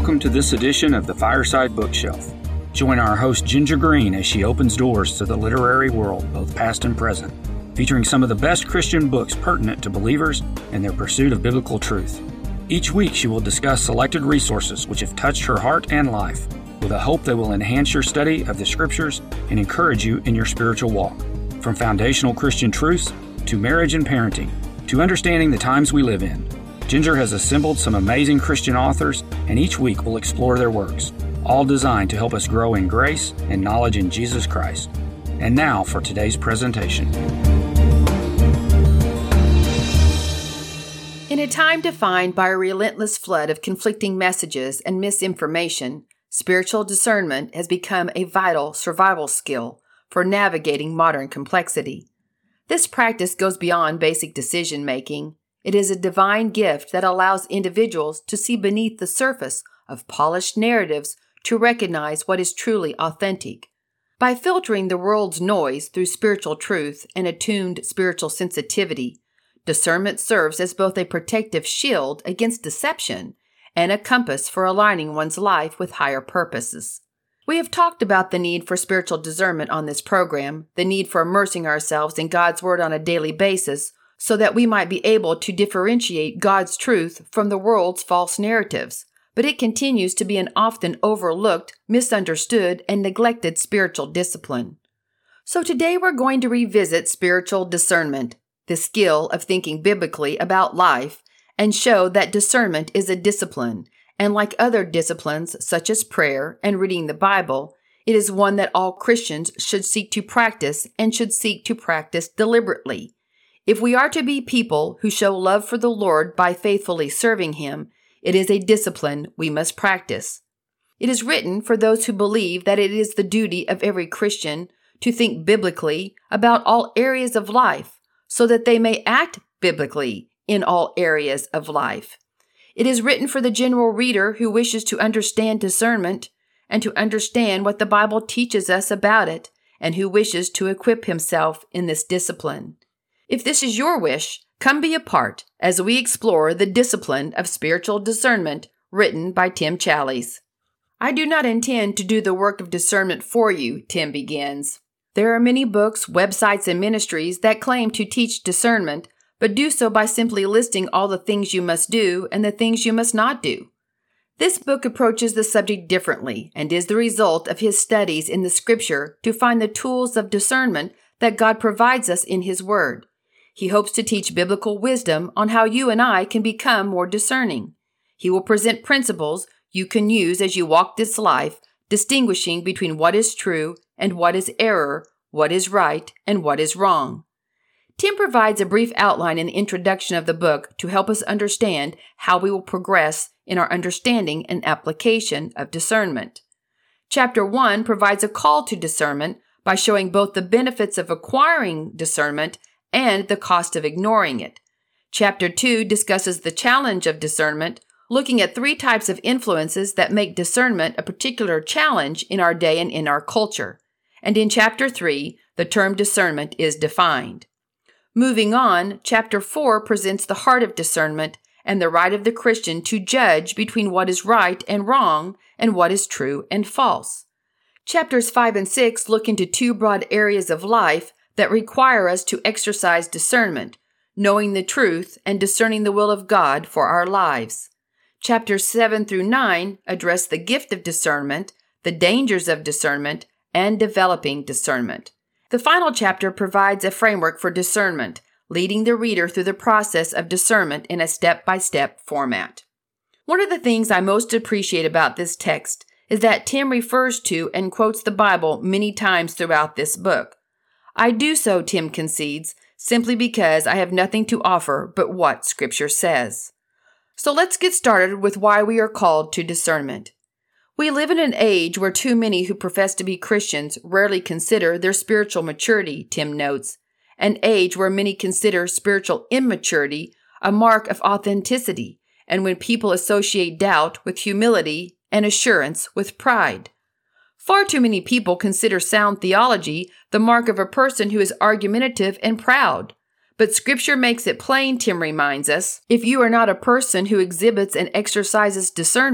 welcome to this edition of the Fireside Bookshelf. Join our host Ginger Green as she opens doors to the literary world, both past and present, featuring some of the best Christian books pertinent to believers and their pursuit of biblical truth. Each week she will discuss selected resources which have touched her heart and life, with a hope they will enhance your study of the Scriptures and encourage you in your spiritual walk. From foundational Christian truths to marriage and parenting, to understanding the times we live in, Ginger has assembled some amazing Christian authors, and each week we'll explore their works, all designed to help us grow in grace and knowledge in Jesus Christ. And now for today's presentation. In a time defined by a relentless flood of conflicting messages and misinformation, spiritual discernment has become a vital survival skill for navigating modern complexity. This practice goes beyond basic decision-making. It is a divine gift that allows individuals to see beneath the surface of polished narratives to recognize what is truly authentic. By filtering the world's noise through spiritual truth and attuned spiritual sensitivity, discernment serves as both a protective shield against deception and a compass for aligning one's life with higher purposes. We have talked about the need for spiritual discernment on this program, the need for immersing ourselves in God's Word on a daily basis, so that we might be able to differentiate God's truth from the world's false narratives. But it continues to be an often overlooked, misunderstood, and neglected spiritual discipline. So today we're going to revisit spiritual discernment, the skill of thinking biblically about life, and show that discernment is a discipline, and like other disciplines such as prayer and reading the Bible, it is one that all Christians should seek to practice and should seek to practice deliberately. If we are to be people who show love for the Lord by faithfully serving Him, it is a discipline we must practice. It is written for those who believe that it is the duty of every Christian to think biblically about all areas of life, so that they may act biblically in all areas of life. It is written for the general reader who wishes to understand discernment and to understand what the Bible teaches us about it, and who wishes to equip himself in this discipline. If this is your wish, come be a part as we explore the discipline of spiritual discernment written by Tim Challies. I do not intend to do the work of discernment for you, Tim begins. There are many books, websites, and ministries that claim to teach discernment, but do so by simply listing all the things you must do and the things you must not do. This book approaches the subject differently and is the result of his studies in the Scripture to find the tools of discernment that God provides us in His Word. He hopes to teach biblical wisdom on how you and I can become more discerning. He will present principles you can use as you walk this life, distinguishing between what is true and what is error, what is right and what is wrong. Tim provides a brief outline in the introduction of the book to help us understand how we will progress in our understanding and application of discernment. Chapter 1 provides a call to discernment by showing both the benefits of acquiring discernment and the cost of ignoring it. Chapter 2 discusses the challenge of discernment, looking at 3 types of influences that make discernment a particular challenge in our day and in our culture. And in Chapter 3, the term discernment is defined. Moving on, Chapter 4 presents the heart of discernment and the right of the Christian to judge between what is right and wrong and what is true and false. Chapters 5 and 6 look into 2 broad areas of life that require us to exercise discernment, knowing the truth and discerning the will of God for our lives. Chapters 7 through 9 address the gift of discernment, the dangers of discernment, and developing discernment. The final chapter provides a framework for discernment, leading the reader through the process of discernment in a step-by-step format. One of the things I most appreciate about this text is that Tim refers to and quotes the Bible many times throughout this book. I do so, Tim concedes, simply because I have nothing to offer but what Scripture says. So let's get started with why we are called to discernment. We live in an age where too many who profess to be Christians rarely consider their spiritual maturity, Tim notes, an age where many consider spiritual immaturity a mark of authenticity, and when people associate doubt with humility and assurance with pride. Far too many people consider sound theology the mark of a person who is argumentative and proud. But Scripture makes it plain, Tim reminds us, if you are not a person who exhibits and exercises discernment,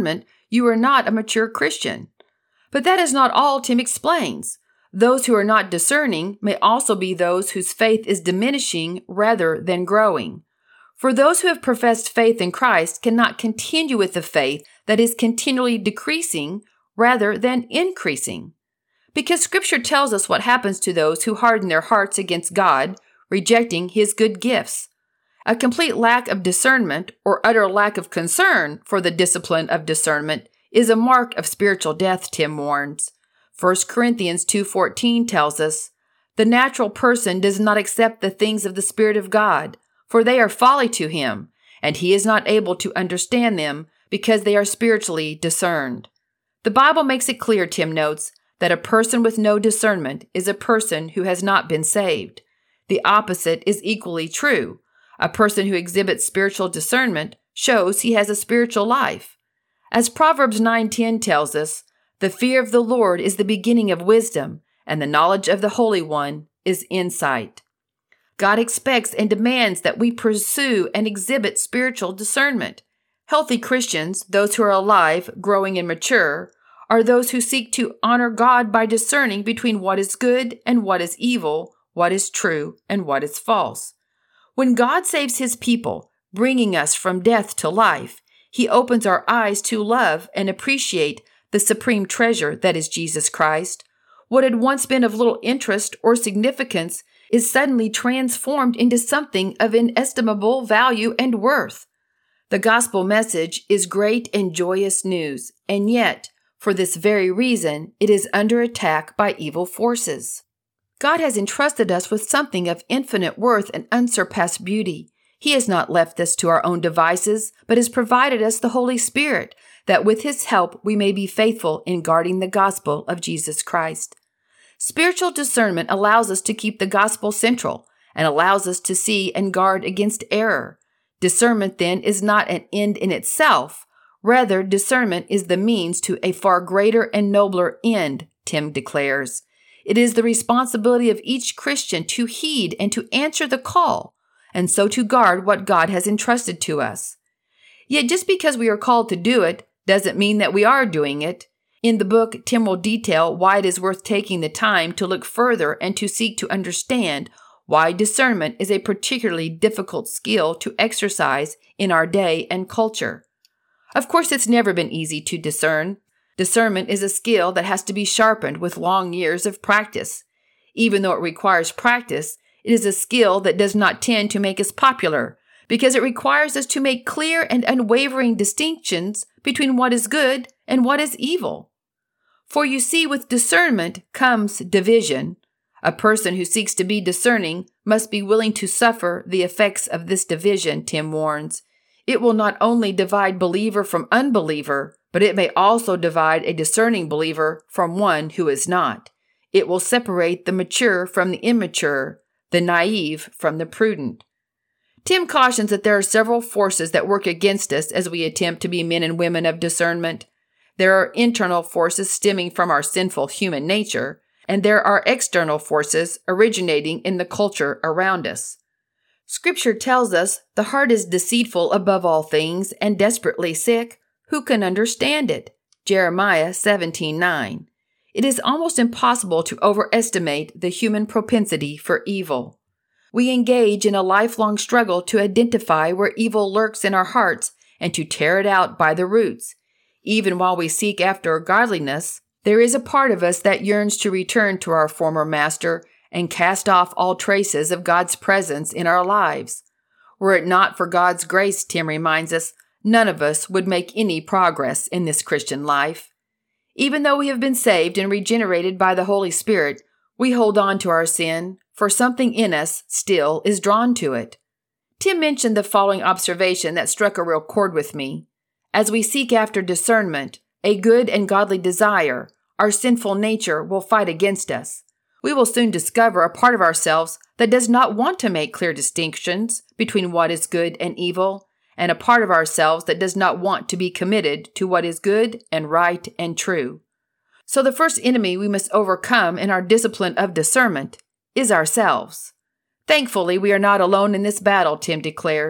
You are not a mature Christian. But that is not all, Tim explains. Those who are not discerning may also be those whose faith is diminishing rather than growing. For those who have professed faith in Christ cannot continue with the faith that is continually decreasing rather than increasing. Because Scripture tells us what happens to those who harden their hearts against God, rejecting His good gifts. A complete lack of discernment or utter lack of concern for the discipline of discernment is a mark of spiritual death, Tim warns. 1 Corinthians 2:14 tells us, "The natural person does not accept the things of the Spirit of God, for they are folly to him, and he is not able to understand them because they are spiritually discerned." The Bible makes it clear, Tim notes, that a person with no discernment is a person who has not been saved. The opposite is equally true. A person who exhibits spiritual discernment shows he has a spiritual life. As Proverbs 9:10 tells us, "The fear of the Lord is the beginning of wisdom, and the knowledge of the Holy One is insight." God expects and demands that we pursue and exhibit spiritual discernment. Healthy Christians, those who are alive, growing, and mature, are those who seek to honor God by discerning between what is good and what is evil, what is true and what is false. When God saves His people, bringing us from death to life, He opens our eyes to love and appreciate the supreme treasure that is Jesus Christ. What had once been of little interest or significance is suddenly transformed into something of inestimable value and worth. The gospel message is great and joyous news, and yet, for this very reason, it is under attack by evil forces. God has entrusted us with something of infinite worth and unsurpassed beauty. He has not left us to our own devices, but has provided us the Holy Spirit, that with His help we may be faithful in guarding the gospel of Jesus Christ. Spiritual discernment allows us to keep the gospel central and allows us to see and guard against error. Discernment, then, is not an end in itself. Rather, discernment is the means to a far greater and nobler end, Tim declares. It is the responsibility of each Christian to heed and to answer the call, and so to guard what God has entrusted to us. Yet just because we are called to do it doesn't mean that we are doing it. In the book, Tim will detail why it is worth taking the time to look further and to seek to understand why discernment is a particularly difficult skill to exercise in our day and culture. Of course, it's never been easy to discern. Discernment is a skill that has to be sharpened with long years of practice. Even though it requires practice, it is a skill that does not tend to make us popular, because it requires us to make clear and unwavering distinctions between what is good and what is evil. For you see, with discernment comes division. A person who seeks to be discerning must be willing to suffer the effects of this division, Tim warns. It will not only divide believer from unbeliever, but it may also divide a discerning believer from one who is not. It will separate the mature from the immature, the naive from the prudent. Tim cautions that there are several forces that work against us as we attempt to be men and women of discernment. There are internal forces stemming from our sinful human nature, and there are external forces originating in the culture around us. Scripture tells us the heart is deceitful above all things and desperately sick. Who can understand it? Jeremiah 17:9. It is almost impossible to overestimate the human propensity for evil. We engage in a lifelong struggle to identify where evil lurks in our hearts and to tear it out by the roots. Even while we seek after godliness, there is a part of us that yearns to return to our former master and cast off all traces of God's presence in our lives. Were it not for God's grace, Tim reminds us, none of us would make any progress in this Christian life. Even though we have been saved and regenerated by the Holy Spirit, we hold on to our sin, for something in us still is drawn to it. Tim mentioned the following observation that struck a real chord with me. As we seek after discernment, a good and godly desire, our sinful nature will fight against us. We will soon discover a part of ourselves that does not want to make clear distinctions between what is good and evil, and a part of ourselves that does not want to be committed to what is good and right and true. So the first enemy we must overcome in our discipline of discernment is ourselves. Thankfully, we are not alone in this battle, Tim declares.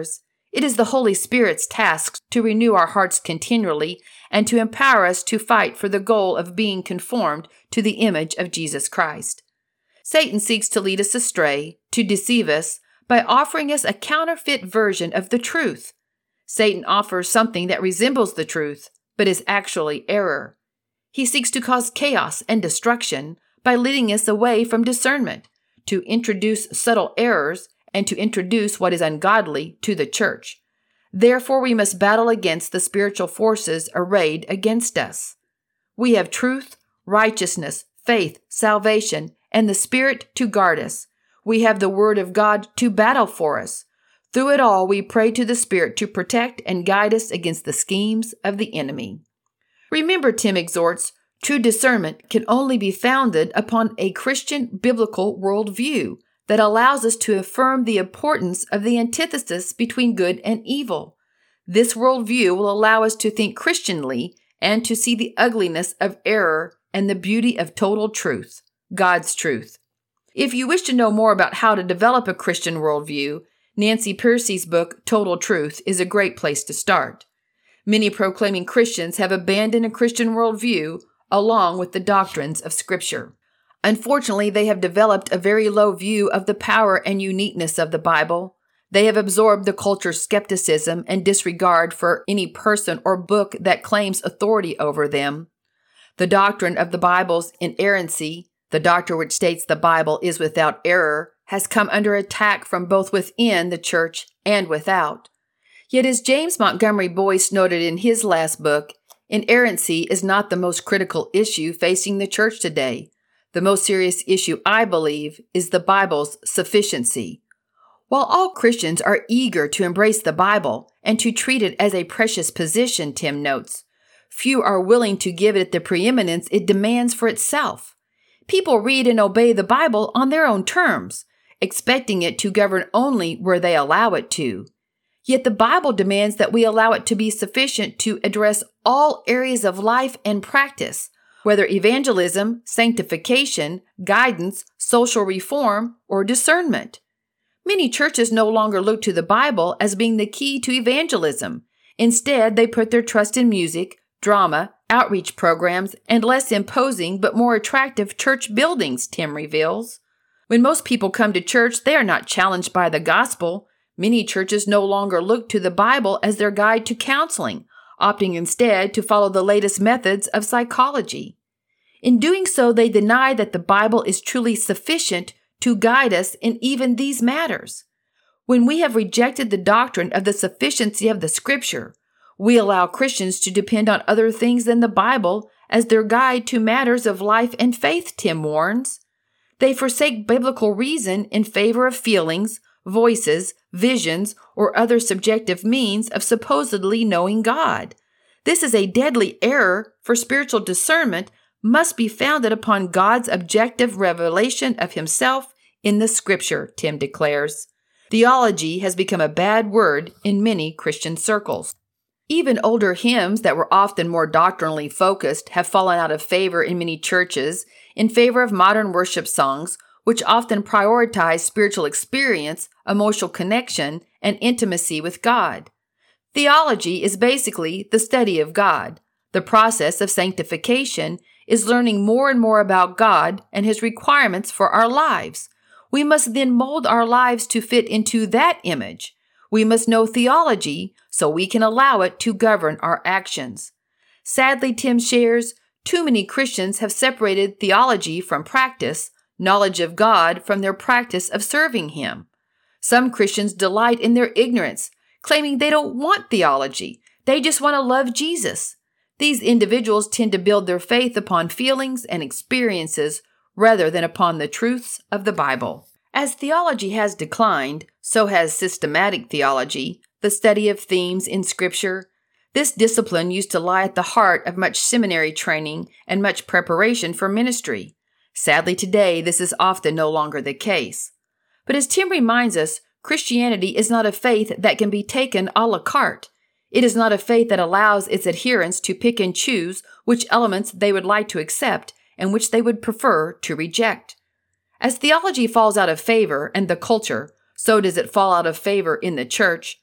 It is the Holy Spirit's task to renew our hearts continually and to empower us to fight for the goal of being conformed to the image of Jesus Christ. Satan seeks to lead us astray, to deceive us, by offering us a counterfeit version of the truth. Satan offers something that resembles the truth, but is actually error. He seeks to cause chaos and destruction by leading us away from discernment, to introduce subtle errors, and to introduce what is ungodly to the church. Therefore, we must battle against the spiritual forces arrayed against us. We have truth, righteousness, faith, salvation, and the Spirit to guard us. We have the Word of God to battle for us. Through it all, we pray to the Spirit to protect and guide us against the schemes of the enemy. Remember, Tim exhorts, true discernment can only be founded upon a Christian biblical worldview that allows us to affirm the importance of the antithesis between good and evil. This worldview will allow us to think Christianly and to see the ugliness of error and the beauty of total truth, God's truth. If you wish to know more about how to develop a Christian worldview, Nancy Pearcey's book, Total Truth, is a great place to start. Many proclaiming Christians have abandoned a Christian worldview along with the doctrines of Scripture. Unfortunately, they have developed a very low view of the power and uniqueness of the Bible. They have absorbed the culture's skepticism and disregard for any person or book that claims authority over them. The doctrine of the Bible's inerrancy, the doctrine which states the Bible is without error, has come under attack from both within the church and without. Yet as James Montgomery Boyce noted in his last book, inerrancy is not the most critical issue facing the church today. The most serious issue, I believe, is the Bible's sufficiency. While all Christians are eager to embrace the Bible and to treat it as a precious possession, Tim notes, few are willing to give it the preeminence it demands for itself. People read and obey the Bible on their own terms, expecting it to govern only where they allow it to. Yet the Bible demands that we allow it to be sufficient to address all areas of life and practice, whether evangelism, sanctification, guidance, social reform, or discernment. Many churches no longer look to the Bible as being the key to evangelism. Instead, they put their trust in music, drama, outreach programs, and less imposing but more attractive church buildings, Tim reveals. When most people come to church, they are not challenged by the gospel. Many churches no longer look to the Bible as their guide to counseling, opting instead to follow the latest methods of psychology. In doing so, they deny that the Bible is truly sufficient to guide us in even these matters. When we have rejected the doctrine of the sufficiency of the Scripture, we allow Christians to depend on other things than the Bible as their guide to matters of life and faith, Tim warns. They forsake biblical reason in favor of feelings, voices, visions, or other subjective means of supposedly knowing God. This is a deadly error, for spiritual discernment must be founded upon God's objective revelation of Himself in the Scripture, Tim declares. Theology has become a bad word in many Christian circles. Even older hymns that were often more doctrinally focused have fallen out of favor in many churches in favor of modern worship songs, which often prioritize spiritual experience, emotional connection, and intimacy with God. Theology is basically the study of God. The process of sanctification is learning more and more about God and His requirements for our lives. We must then mold our lives to fit into that image. We must know theology so we can allow it to govern our actions. Sadly, Tim shares, too many Christians have separated theology from practice, knowledge of God from their practice of serving Him. Some Christians delight in their ignorance, claiming they don't want theology. They just want to love Jesus. These individuals tend to build their faith upon feelings and experiences rather than upon the truths of the Bible. As theology has declined, so has systematic theology, the study of themes in Scripture. This discipline used to lie at the heart of much seminary training and much preparation for ministry. Sadly, today, this is often no longer the case. But as Tim reminds us, Christianity is not a faith that can be taken a la carte. It is not a faith that allows its adherents to pick and choose which elements they would like to accept and which they would prefer to reject. As theology falls out of favor in the culture, so does it fall out of favor in the church.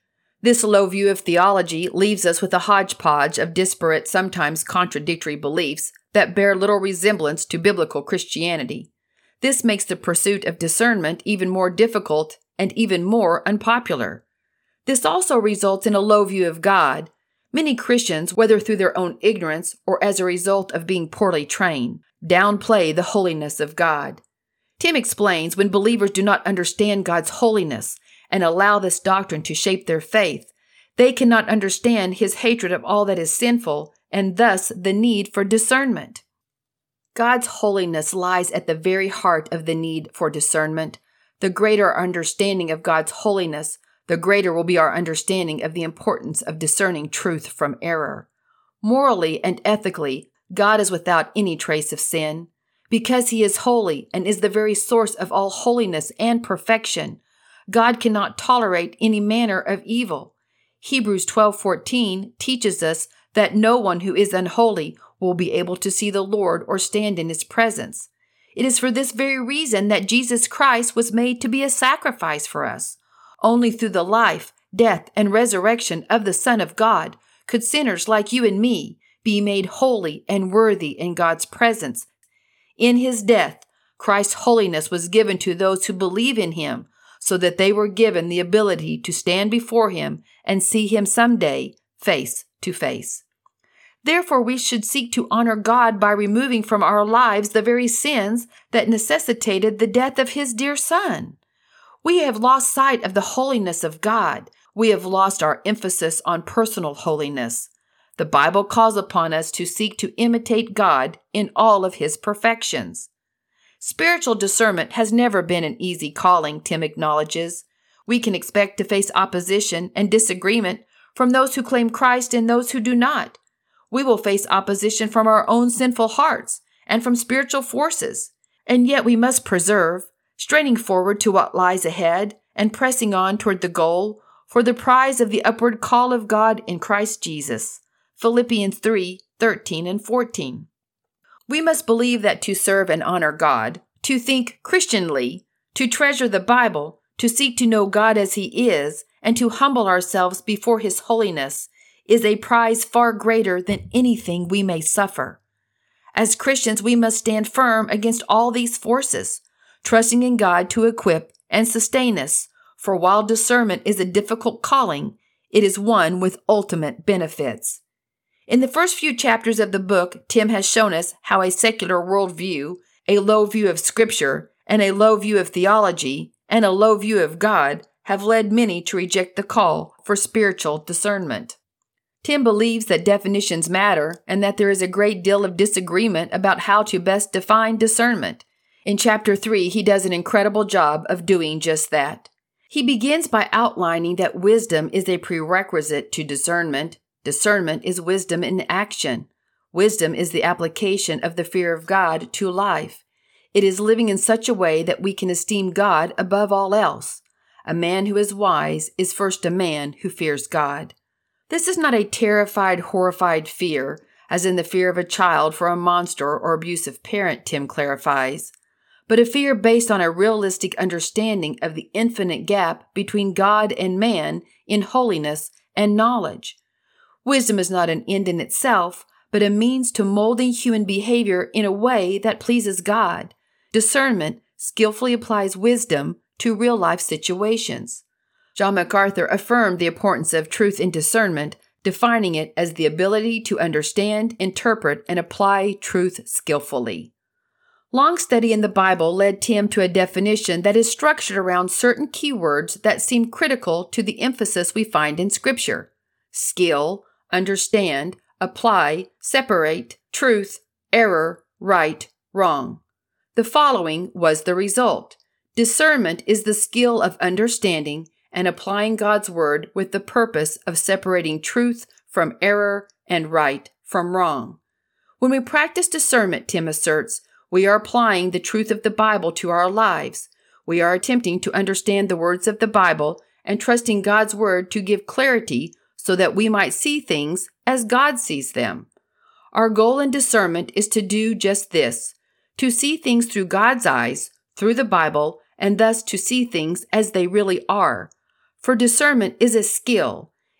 This low view of theology leaves us with a hodgepodge of disparate, sometimes contradictory beliefs that bear little resemblance to biblical Christianity. This makes the pursuit of discernment even more difficult and even more unpopular. This also results in a low view of God. Many Christians, whether through their own ignorance or as a result of being poorly trained, downplay the holiness of God. Tim explains when believers do not understand God's holiness and allow this doctrine to shape their faith, they cannot understand His hatred of all that is sinful and thus the need for discernment. God's holiness lies at the very heart of the need for discernment. The greater our understanding of God's holiness, the greater will be our understanding of the importance of discerning truth from error. Morally and ethically, God is without any trace of sin. Because He is holy and is the very source of all holiness and perfection, God cannot tolerate any manner of evil. Hebrews 12:14 teaches us that no one who is unholy will be able to see the Lord or stand in His presence. It is for this very reason that Jesus Christ was made to be a sacrifice for us. Only through the life, death, and resurrection of the Son of God could sinners like you and me be made holy and worthy in God's presence. In His death, Christ's holiness was given to those who believe in Him, so that they were given the ability to stand before Him and see Him someday face to face. Therefore, we should seek to honor God by removing from our lives the very sins that necessitated the death of His dear Son. We have lost sight of the holiness of God. We have lost our emphasis on personal holiness. The Bible calls upon us to seek to imitate God in all of His perfections. Spiritual discernment has never been an easy calling, Tim acknowledges. We can expect to face opposition and disagreement from those who claim Christ and those who do not. We will face opposition from our own sinful hearts and from spiritual forces. And yet we must persevere, straining forward to what lies ahead and pressing on toward the goal for the prize of the upward call of God in Christ Jesus. Philippians 3:13 and 14. We must believe that to serve and honor God, to think Christianly, to treasure the Bible, to seek to know God as He is, and to humble ourselves before His holiness is a prize far greater than anything we may suffer. As Christians, we must stand firm against all these forces, trusting in God to equip and sustain us, for while discernment is a difficult calling, it is one with ultimate benefits. In the first few chapters of the book, Tim has shown us how a secular worldview, a low view of Scripture, and a low view of theology, and a low view of God have led many to reject the call for spiritual discernment. Tim believes that definitions matter and that there is a great deal of disagreement about how to best define discernment. In Chapter 3, he does an incredible job of doing just that. He begins by outlining that wisdom is a prerequisite to discernment. Discernment is wisdom in action. Wisdom is the application of the fear of God to life. It is living in such a way that we can esteem God above all else. A man who is wise is first a man who fears God. This is not a terrified, horrified fear, as in the fear of a child for a monster or abusive parent, Tim clarifies, but a fear based on a realistic understanding of the infinite gap between God and man in holiness and knowledge. Wisdom is not an end in itself, but a means to molding human behavior in a way that pleases God. Discernment skillfully applies wisdom to real-life situations. John MacArthur affirmed the importance of truth in discernment, defining it as the ability to understand, interpret, and apply truth skillfully. Long study in the Bible led Tim to a definition that is structured around certain keywords that seem critical to the emphasis we find in Scripture: skill, understand, apply, separate, truth, error, right, wrong. The following was the result. Discernment is the skill of understanding and applying God's word with the purpose of separating truth from error and right from wrong. When we practice discernment, Tim asserts, we are applying the truth of the Bible to our lives. We are attempting to understand the words of the Bible and trusting God's word to give clarity so that we might see things as God sees them. Our goal in discernment is to do just this, to see things through God's eyes, through the Bible, and thus to see things as they really are. For discernment is a skill.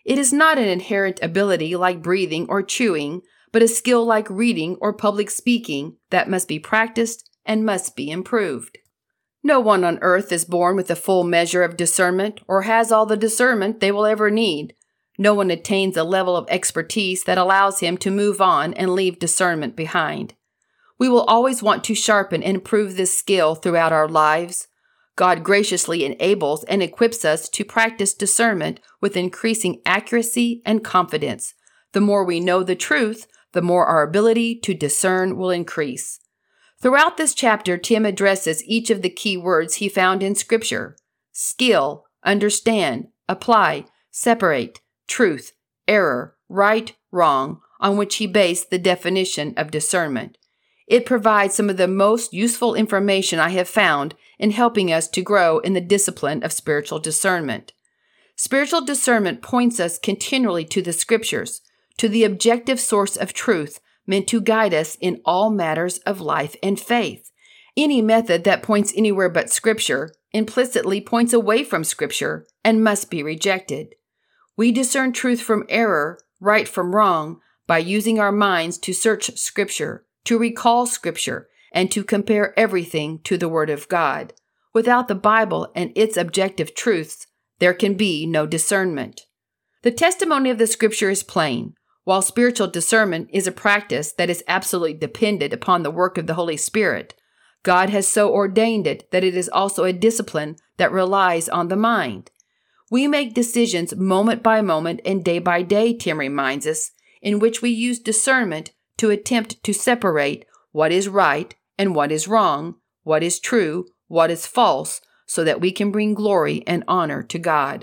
It is not an inherent ability like breathing or chewing, but a skill like reading or public speaking that must be practiced and must be improved. No one on earth is born with a full measure of discernment or has all the discernment they will ever need. No one attains a level of expertise that allows him to move on and leave discernment behind. We will always want to sharpen and improve this skill throughout our lives. God graciously enables and equips us to practice discernment with increasing accuracy and confidence. The more we know the truth, the more our ability to discern will increase. Throughout this chapter, Tim addresses each of the key words he found in Scripture: skill, understand, apply, separate, truth, error, right, wrong, on which he based the definition of discernment. It provides some of the most useful information I have found in helping us to grow in the discipline of spiritual discernment. Spiritual discernment points us continually to the Scriptures, to the objective source of truth meant to guide us in all matters of life and faith. Any method that points anywhere but Scripture implicitly points away from Scripture and must be rejected. We discern truth from error, right from wrong, by using our minds to search Scripture, to recall Scripture, and to compare everything to the Word of God. Without the Bible and its objective truths, there can be no discernment. The testimony of the Scripture is plain. While spiritual discernment is a practice that is absolutely dependent upon the work of the Holy Spirit, God has so ordained it that it is also a discipline that relies on the mind. We make decisions moment by moment and day by day, Tim reminds us, in which we use discernment to attempt to separate what is right and what is wrong, what is true, what is false, so that we can bring glory and honor to God.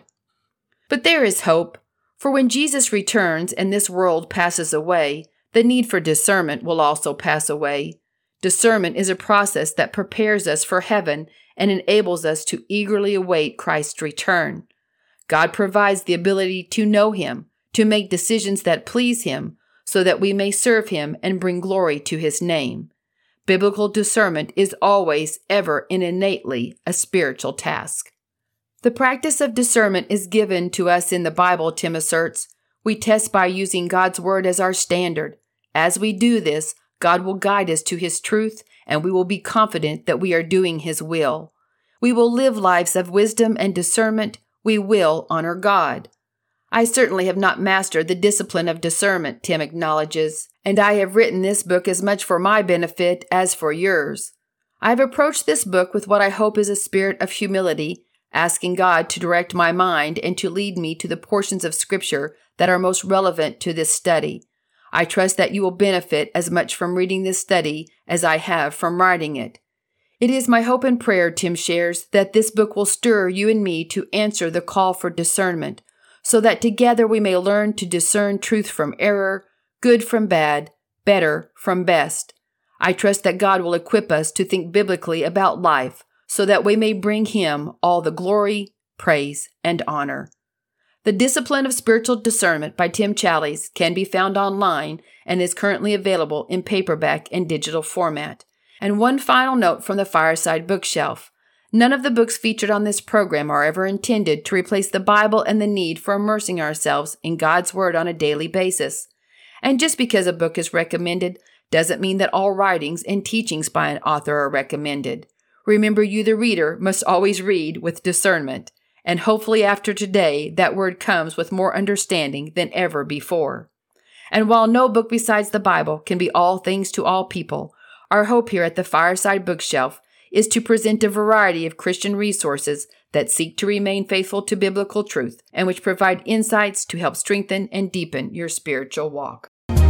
But there is hope. For when Jesus returns and this world passes away, the need for discernment will also pass away. Discernment is a process that prepares us for heaven and enables us to eagerly await Christ's return. God provides the ability to know Him, to make decisions that please Him, so that we may serve Him and bring glory to His name. Biblical discernment is always, ever, and innately a spiritual task. The practice of discernment is given to us in the Bible, Tim asserts. We test by using God's Word as our standard. As we do this, God will guide us to His truth, and we will be confident that we are doing His will. We will live lives of wisdom and discernment. We will honor God. I certainly have not mastered the discipline of discernment, Tim acknowledges, and I have written this book as much for my benefit as for yours. I have approached this book with what I hope is a spirit of humility, asking God to direct my mind and to lead me to the portions of Scripture that are most relevant to this study. I trust that you will benefit as much from reading this study as I have from writing it. It is my hope and prayer, Tim shares, that this book will stir you and me to answer the call for discernment, so that together we may learn to discern truth from error, good from bad, better from best. I trust that God will equip us to think biblically about life, so that we may bring Him all the glory, praise, and honor. The Discipline of Spiritual Discernment by Tim Challies can be found online and is currently available in paperback and digital format. And one final note from the Fireside Bookshelf. None of the books featured on this program are ever intended to replace the Bible and the need for immersing ourselves in God's Word on a daily basis. And just because a book is recommended doesn't mean that all writings and teachings by an author are recommended. Remember, you, the reader, must always read with discernment, and hopefully after today, that word comes with more understanding than ever before. And while no book besides the Bible can be all things to all people, our hope here at the Fireside Bookshelf is to present a variety of Christian resources that seek to remain faithful to biblical truth and which provide insights to help strengthen and deepen your spiritual walk.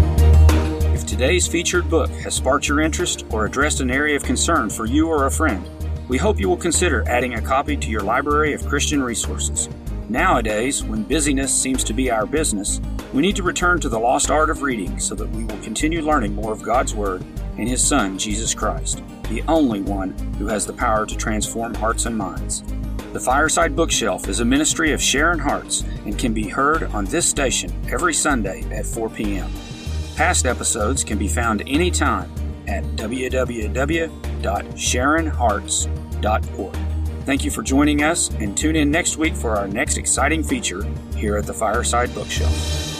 If today's featured book has sparked your interest or addressed an area of concern for you or a friend, we hope you will consider adding a copy to your library of Christian resources. Nowadays, when busyness seems to be our business, we need to return to the lost art of reading so that we will continue learning more of God's Word and His Son, Jesus Christ, the only one who has the power to transform hearts and minds. The Fireside Bookshelf is a ministry of Sharon Hearts and can be heard on this station every Sunday at 4 p.m. Past episodes can be found anytime at www.sharonhearts.org. Thank you for joining us, and tune in next week for our next exciting feature here here at the Fireside Bookshelf.